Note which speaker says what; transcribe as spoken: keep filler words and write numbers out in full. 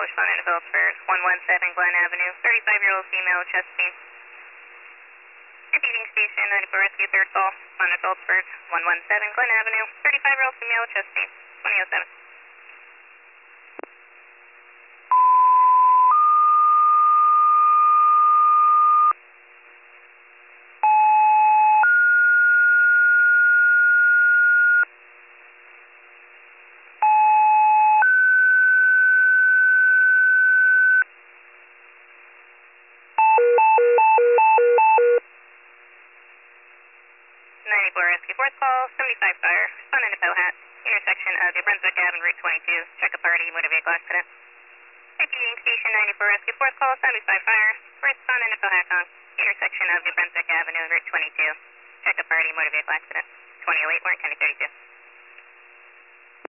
Speaker 1: Sean and Phillipsburg, one one seven Glen Avenue, thirty-five-year-old female, chest pain. Repeating station, ninety-four Rescue, third call, Sean and Phillipsburg, one one seven Glen Avenue, thirty-five-year-old female, chest pain, twenty oh seven. ninety-four Rescue, fourth call, seventy-five Fire, Sun and a Powhat, intersection of New Brunswick Avenue, Route twenty-two, check a party, motor vehicle accident. Repeating station, ninety-four Rescue, fourth call, seventy-five Fire, first Sun and a Powhat on, intersection of New Brunswick Avenue, Route twenty-two, check a party, motor vehicle accident. twenty oh eight, Warren County thirty-two.